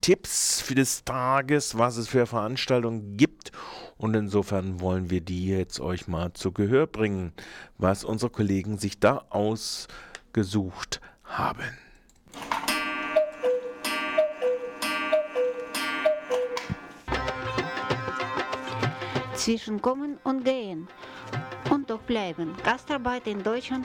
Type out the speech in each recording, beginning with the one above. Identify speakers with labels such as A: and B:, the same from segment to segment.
A: Tipps für des Tages, was es für Veranstaltungen gibt. Und insofern wollen wir die jetzt euch mal zu Gehör bringen, was unsere Kollegen sich da ausgesucht haben.
B: Zwischen Kommen und Gehen und doch bleiben. Gastarbeit in Deutschland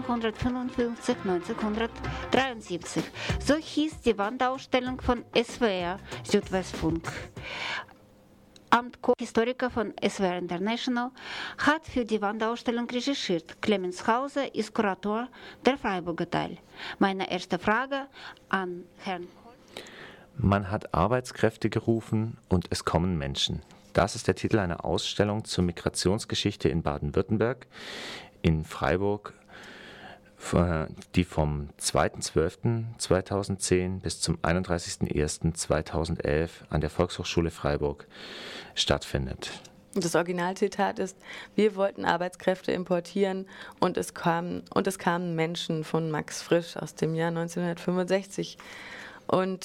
B: 1955-1973. So hieß die Wandausstellung von SWR Südwestfunk. Amt Koch, Historiker von SWR International, hat für die Wandausstellung recherchiert. Clemens Hauser ist Kurator der Freiburger Teil. Meine erste Frage an Herrn Koch.
C: Man hat Arbeitskräfte gerufen und es kommen Menschen. Das ist der Titel einer Ausstellung zur Migrationsgeschichte in Baden-Württemberg, in Freiburg, die vom 2.12.2010 bis zum 31.01.2011 an der Volkshochschule Freiburg stattfindet.
D: Das Originalzitat ist: Wir wollten Arbeitskräfte importieren und es kamen Menschen, von Max Frisch aus dem Jahr 1965. Und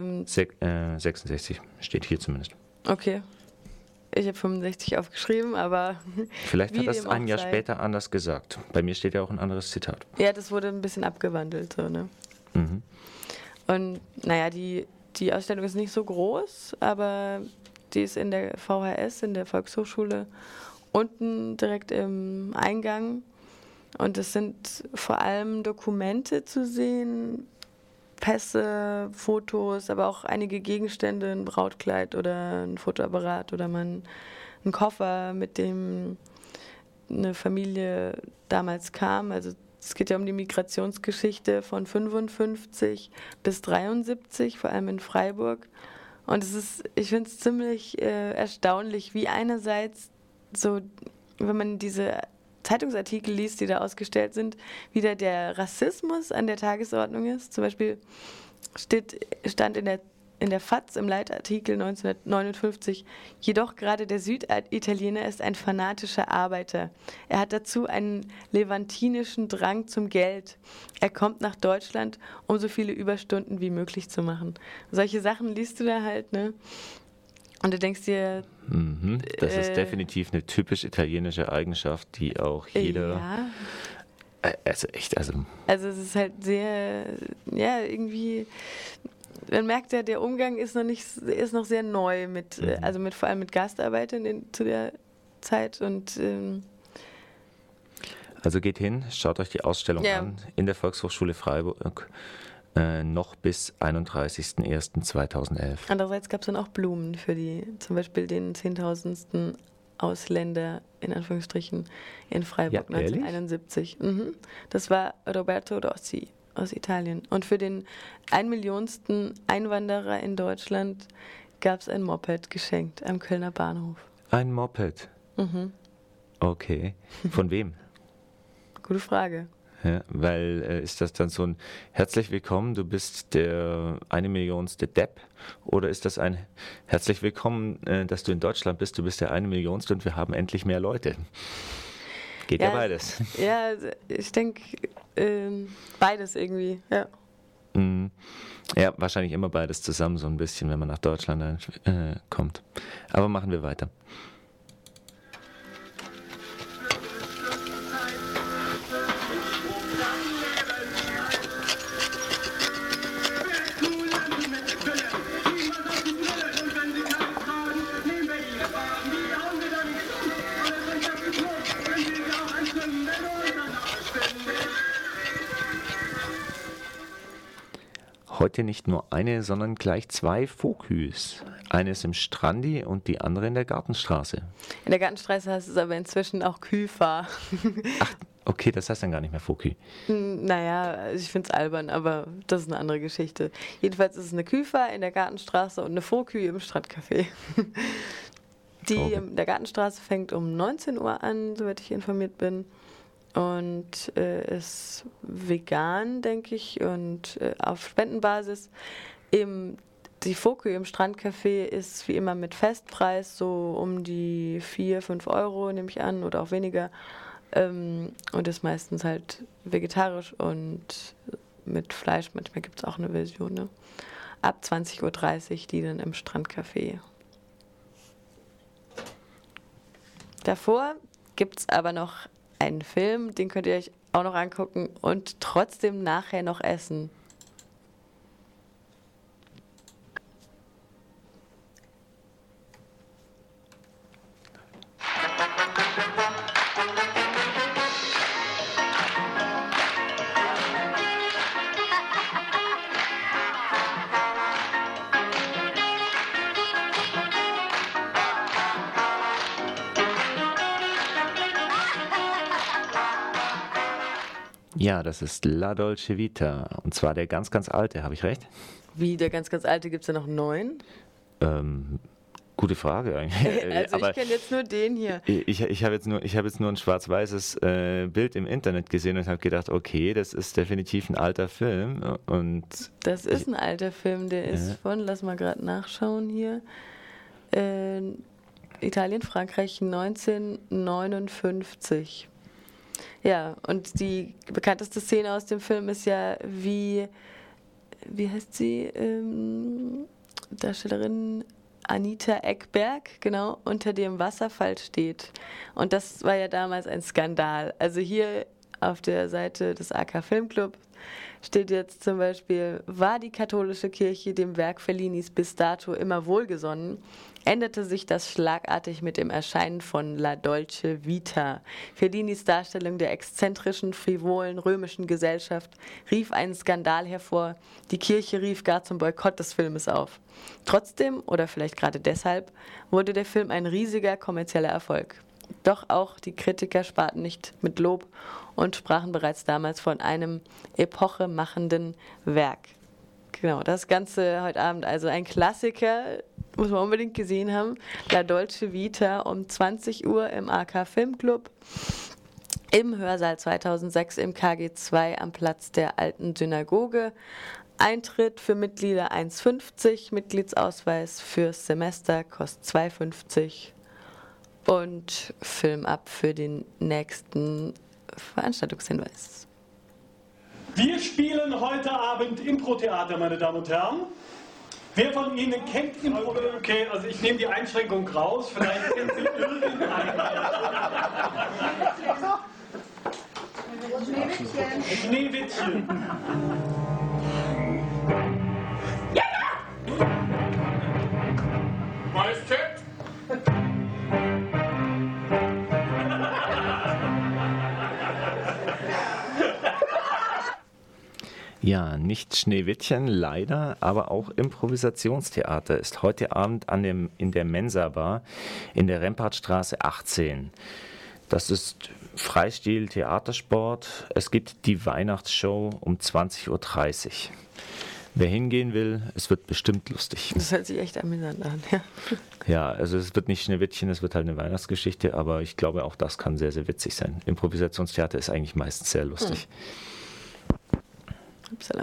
C: 66 steht hier zumindest.
D: Okay. Ich habe 65 aufgeschrieben, aber
C: vielleicht hat das ein Jahr später anders gesagt. Bei mir steht ja auch ein anderes Zitat.
D: Ja, das wurde ein bisschen abgewandelt. So, ne?
C: Mhm.
D: Und naja, die Ausstellung ist nicht so groß, aber die ist in der VHS, in der Volkshochschule, unten direkt im Eingang. Und es sind vor allem Dokumente zu sehen, Pässe, Fotos, aber auch einige Gegenstände, ein Brautkleid oder ein Fotoapparat oder mal ein Koffer, mit dem eine Familie damals kam. Also es geht ja um die Migrationsgeschichte von 55 bis 73, vor allem in Freiburg. Und ich finde es ziemlich erstaunlich, wie einerseits so, wenn man diese Zeitungsartikel liest, die da ausgestellt sind, wieder der Rassismus an der Tagesordnung ist. Zum Beispiel stand in der FAZ im Leitartikel 1959, jedoch gerade der Süditaliener ist ein fanatischer Arbeiter. Er hat dazu einen levantinischen Drang zum Geld. Er kommt nach Deutschland, um so viele Überstunden wie möglich zu machen. Solche Sachen liest du da halt, ne? Und du denkst dir...
C: Das ist definitiv eine typisch italienische Eigenschaft, die auch jeder...
D: Ja.
C: Also
D: es ist halt sehr... Ja, irgendwie... Man merkt ja, der Umgang ist noch sehr neu vor allem mit Gastarbeitern zu der Zeit. Und
C: also geht hin, schaut euch die Ausstellung an in der Volkshochschule Freiburg. Noch bis 31.01.2011.
D: Andererseits gab es dann auch Blumen für zum Beispiel den 10.000. Ausländer, in Anführungsstrichen, in Freiburg 1971. Das war Roberto Rossi aus Italien. Und für den 1 Millionsten Einwanderer in Deutschland gab es ein Moped geschenkt am Kölner Bahnhof.
C: Ein Moped? Okay. Von wem?
D: Gute Frage.
C: Ja, weil ist das dann so ein herzlich willkommen, du bist der 1 Millionste Depp, oder ist das ein herzlich willkommen, dass du in Deutschland bist, du bist der 1 Millionste und wir haben endlich mehr Leute? Geht ja beides.
D: Ja, ich denke beides irgendwie, ja.
C: Ja, wahrscheinlich immer beides zusammen so ein bisschen, wenn man nach Deutschland kommt. Aber machen wir weiter. Heute nicht nur eine, sondern gleich 2 Foküs. Eine ist im Strandi und die andere in der Gartenstraße.
D: In der Gartenstraße heißt es aber inzwischen auch Küfer.
C: Ach, okay, das heißt dann gar nicht mehr Fokü.
D: Naja, ich finde es albern, aber das ist eine andere Geschichte. Jedenfalls ist es eine Küfer in der Gartenstraße und eine Fokü im Strandcafé. Die in der Gartenstraße fängt um 19 Uhr an, soweit ich informiert bin. Und ist vegan, denke ich, und auf Spendenbasis. Die Fokü im Strandcafé ist wie immer mit Festpreis, so um die 4-5 Euro, nehme ich an, oder auch weniger. Und ist meistens halt vegetarisch und mit Fleisch. Manchmal gibt es auch eine Version, ne? ab 20:30 Uhr, die dann im Strandcafé. Davor gibt es aber noch einen Film, den könnt ihr euch auch noch angucken und trotzdem nachher noch essen.
C: Ja, das ist La Dolce Vita. Und zwar der ganz, ganz alte, habe ich recht?
D: Wie, der ganz, ganz alte, gibt es ja noch 9?
C: Gute Frage eigentlich.
D: Also
C: Aber
D: ich kenne jetzt nur den hier.
C: ich habe jetzt nur ein schwarz-weißes Bild im Internet gesehen und habe gedacht, okay, das ist definitiv ein alter Film. Und
D: Das ist ein alter Film, der ist von, lass mal gerade nachschauen hier, Italien, Frankreich 1959. Ja, und die bekannteste Szene aus dem Film ist ja, wie heißt sie, Darstellerin Anita Ekberg, genau, unter dem Wasserfall steht. Und das war ja damals ein Skandal. Also hier auf der Seite des AK Filmclub steht jetzt zum Beispiel: War die katholische Kirche dem Werk Fellinis bis dato immer wohlgesonnen, änderte sich das schlagartig mit dem Erscheinen von La Dolce Vita. Fellinis Darstellung der exzentrischen, frivolen römischen Gesellschaft rief einen Skandal hervor. Die Kirche rief gar zum Boykott des Filmes auf. Trotzdem, oder vielleicht gerade deshalb, wurde der Film ein riesiger kommerzieller Erfolg. Doch auch die Kritiker sparten nicht mit Lob und sprachen bereits damals von einem epochemachenden Werk. Genau, das Ganze heute Abend, also ein Klassiker, muss man unbedingt gesehen haben. La Dolce Vita um 20 Uhr im AK Filmclub, im Hörsaal 2006 im KG2 am Platz der Alten Synagoge. Eintritt für Mitglieder 1,50, Mitgliedsausweis fürs Semester kostet 2,50 und Film ab für den nächsten Veranstaltungshinweis.
E: Wir spielen heute Abend Impro-Theater, meine Damen und Herren. Wer von Ihnen kennt Impro? Okay, also ich nehme die Einschränkung raus. Vielleicht kennt Sie irgendeinen. Schneewittchen. Ja! Majestät!
C: ja, nicht Schneewittchen, leider, aber auch Improvisationstheater ist heute Abend in der Mensa-Bar in der Rempartstraße 18. Das ist Freistil, Theatersport. Es gibt die Weihnachtsshow um 20:30 Uhr. Wer hingehen will, es wird bestimmt lustig.
D: Das hört sich echt amüsant an, ja.
C: Ja, also es wird nicht Schneewittchen, es wird halt eine Weihnachtsgeschichte, aber ich glaube, auch das kann sehr, sehr witzig sein. Improvisationstheater ist eigentlich meistens sehr lustig.
D: Upsala.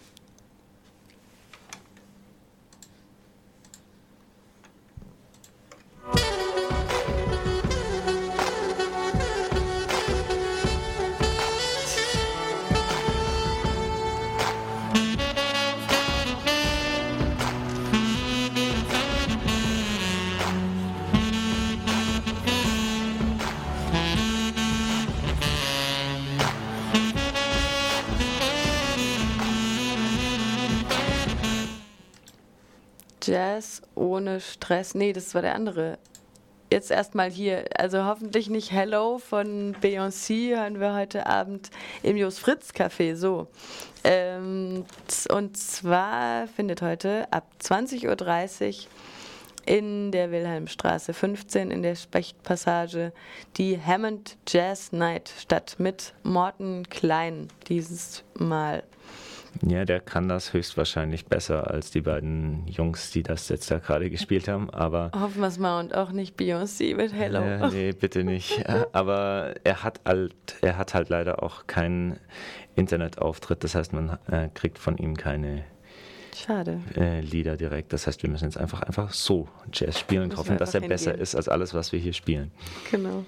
D: Jazz ohne Stress. Nee, das war der andere. Jetzt erstmal hier, also hoffentlich nicht Hello von Beyoncé hören wir heute Abend im Jos Fritz Café, so. Und zwar findet heute ab 20:30 Uhr in der Wilhelmstraße 15 in der Spechtpassage die Hammond Jazz Night statt mit Morten Klein dieses Mal.
C: Ja, der kann das höchstwahrscheinlich besser als die beiden Jungs, die das jetzt da gerade gespielt haben, aber...
D: Hoffen wir es mal und auch nicht Beyoncé mit Hello.
C: Nee, bitte nicht. Aber er hat halt leider auch keinen Internetauftritt, das heißt, man kriegt von ihm keine
D: Schade.
C: Lieder direkt. Das heißt, wir müssen jetzt einfach so Jazz spielen und hoffen, dass er besser ist als alles, was wir hier spielen.
D: Genau.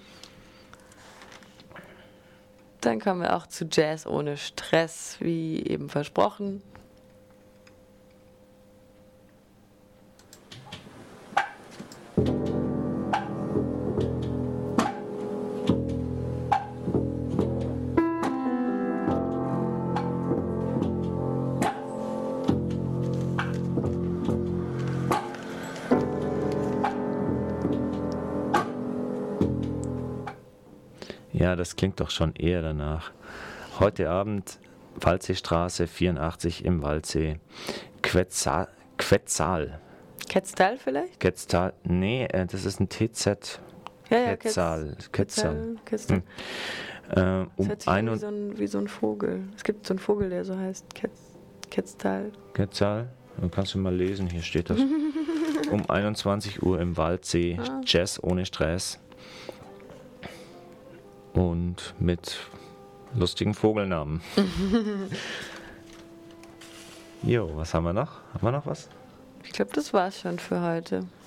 D: Dann kommen wir auch zu Jazz ohne Stress, wie eben versprochen.
C: Ja, das klingt doch schon eher danach. Heute Abend Waldseestraße 84 im Waldsee. Quetzal.
D: Ketztal vielleicht?
C: Quetzal. Nee, das ist ein TZ.
D: Ja,
C: Quetzal.
D: Ketztal.
C: Um
D: Das hört sich wie so ein Vogel. Es gibt so einen Vogel, der so heißt Ketztal.
C: Quetzal. Dann kannst du mal lesen, hier steht das. Um 21 Uhr im Waldsee. Jazz ohne Stress. Und mit lustigen Vogelnamen. Jo, was haben wir noch? Haben wir noch was?
D: Ich glaube, das war's schon für heute.